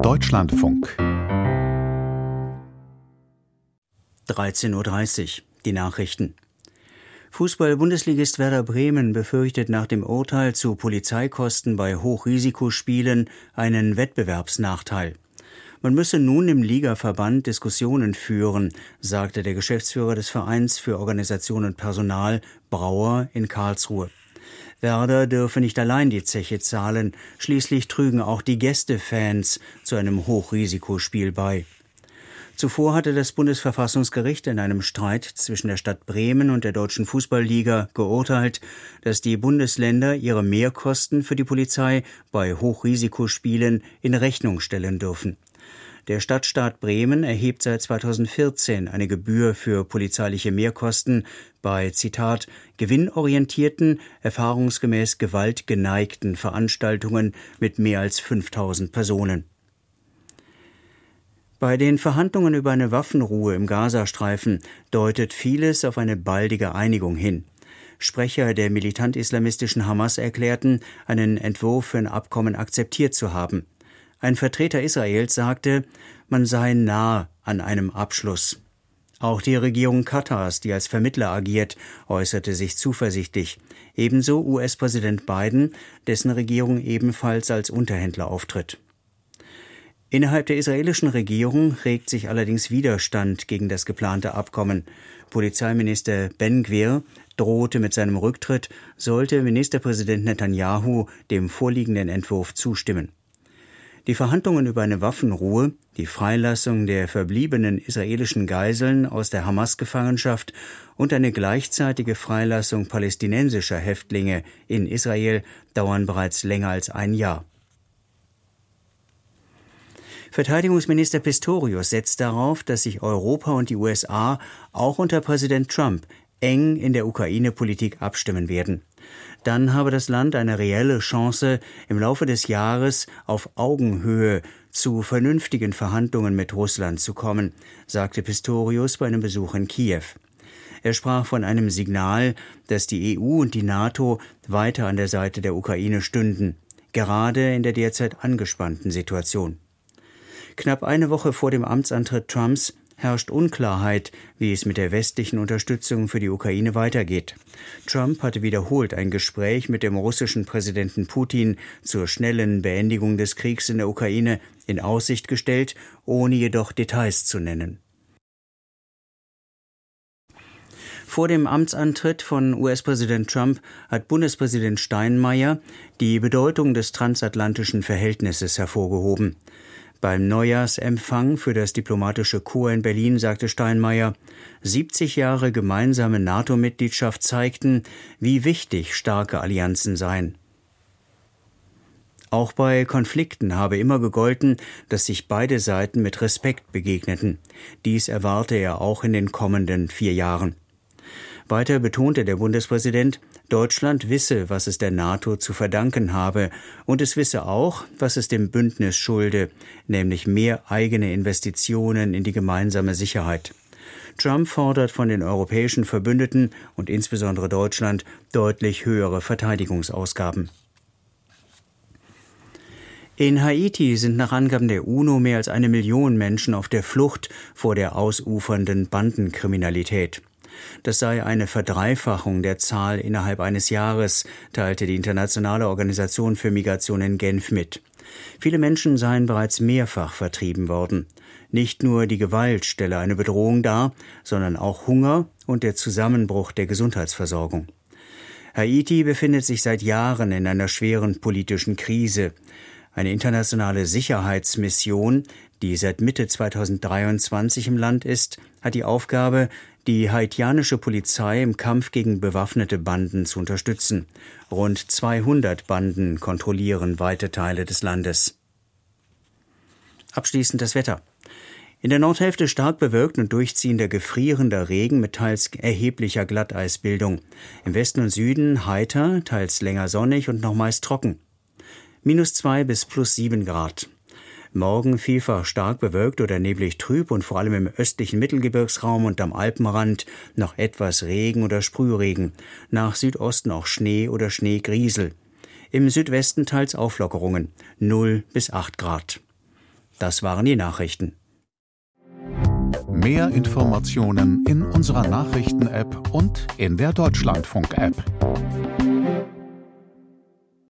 Deutschlandfunk 13:30 Uhr, die Nachrichten. Fußball-Bundesligist Werder Bremen befürchtet nach dem Urteil zu Polizeikosten bei Hochrisikospielen einen Wettbewerbsnachteil. Man müsse nun im Ligaverband Diskussionen führen, sagte der Geschäftsführer des Vereins für Organisation und Personal, Brauer, in Karlsruhe. Werder dürfe nicht allein die Zeche zahlen, schließlich trügen auch die Gästefans zu einem Hochrisikospiel bei. Zuvor hatte das Bundesverfassungsgericht in einem Streit zwischen der Stadt Bremen und der Deutschen Fußballliga geurteilt, dass die Bundesländer ihre Mehrkosten für die Polizei bei Hochrisikospielen in Rechnung stellen dürfen. Der Stadtstaat Bremen erhebt seit 2014 eine Gebühr für polizeiliche Mehrkosten bei, Zitat, gewinnorientierten, erfahrungsgemäß gewaltgeneigten Veranstaltungen mit mehr als 5000 Personen. Bei den Verhandlungen über eine Waffenruhe im Gazastreifen deutet vieles auf eine baldige Einigung hin. Sprecher der militant-islamistischen Hamas erklärten, einen Entwurf für ein Abkommen akzeptiert zu haben. Ein Vertreter Israels sagte, man sei nah an einem Abschluss. Auch die Regierung Katars, die als Vermittler agiert, äußerte sich zuversichtlich. Ebenso US-Präsident Biden, dessen Regierung ebenfalls als Unterhändler auftritt. Innerhalb der israelischen Regierung regt sich allerdings Widerstand gegen das geplante Abkommen. Polizeiminister Ben Gvir drohte mit seinem Rücktritt, sollte Ministerpräsident Netanyahu dem vorliegenden Entwurf zustimmen. Die Verhandlungen über eine Waffenruhe, die Freilassung der verbliebenen israelischen Geiseln aus der Hamas-Gefangenschaft und eine gleichzeitige Freilassung palästinensischer Häftlinge in Israel dauern bereits länger als ein Jahr. Verteidigungsminister Pistorius setzt darauf, dass sich Europa und die USA auch unter Präsident Trump eng in der Ukraine-Politik abstimmen werden. Dann habe das Land eine reelle Chance, im Laufe des Jahres auf Augenhöhe zu vernünftigen Verhandlungen mit Russland zu kommen, sagte Pistorius bei einem Besuch in Kiew. Er sprach von einem Signal, dass die EU und die NATO weiter an der Seite der Ukraine stünden, gerade in der derzeit angespannten Situation. Knapp eine Woche vor dem Amtsantritt Trumps herrscht Unklarheit, wie es mit der westlichen Unterstützung für die Ukraine weitergeht. Trump hatte wiederholt ein Gespräch mit dem russischen Präsidenten Putin zur schnellen Beendigung des Kriegs in der Ukraine in Aussicht gestellt, ohne jedoch Details zu nennen. Vor dem Amtsantritt von US-Präsident Trump hat Bundespräsident Steinmeier die Bedeutung des transatlantischen Verhältnisses hervorgehoben. Beim Neujahrsempfang für das diplomatische Korps in Berlin sagte Steinmeier, 70 Jahre gemeinsame NATO-Mitgliedschaft zeigten, wie wichtig starke Allianzen seien. Auch bei Konflikten habe immer gegolten, dass sich beide Seiten mit Respekt begegneten. Dies erwarte er auch in den kommenden 4 Jahren. Weiter betonte der Bundespräsident, Deutschland wisse, was es der NATO zu verdanken habe, und es wisse auch, was es dem Bündnis schulde, nämlich mehr eigene Investitionen in die gemeinsame Sicherheit. Trump fordert von den europäischen Verbündeten und insbesondere Deutschland deutlich höhere Verteidigungsausgaben. In Haiti sind nach Angaben der UNO mehr als 1 Million Menschen auf der Flucht vor der ausufernden Bandenkriminalität. Das sei eine Verdreifachung der Zahl innerhalb eines Jahres, teilte die Internationale Organisation für Migration in Genf mit. Viele Menschen seien bereits mehrfach vertrieben worden. Nicht nur die Gewalt stelle eine Bedrohung dar, sondern auch Hunger und der Zusammenbruch der Gesundheitsversorgung. Haiti befindet sich seit Jahren in einer schweren politischen Krise. Eine internationale Sicherheitsmission, die seit Mitte 2023 im Land ist, hat die Aufgabe, die haitianische Polizei im Kampf gegen bewaffnete Banden zu unterstützen. Rund 200 Banden kontrollieren weite Teile des Landes. Abschließend das Wetter. In der Nordhälfte stark bewölkt und durchziehender gefrierender Regen mit teils erheblicher Glatteisbildung. Im Westen und Süden heiter, teils länger sonnig und noch meist trocken. -2 bis +7 Grad. Morgen vielfach stark bewölkt oder neblig trüb und vor allem im östlichen Mittelgebirgsraum und am Alpenrand noch etwas Regen oder Sprühregen. Nach Südosten auch Schnee oder Schneegriesel. Im Südwesten teils Auflockerungen, 0 bis 8 Grad. Das waren die Nachrichten. Mehr Informationen in unserer Nachrichten-App und in der Deutschlandfunk-App.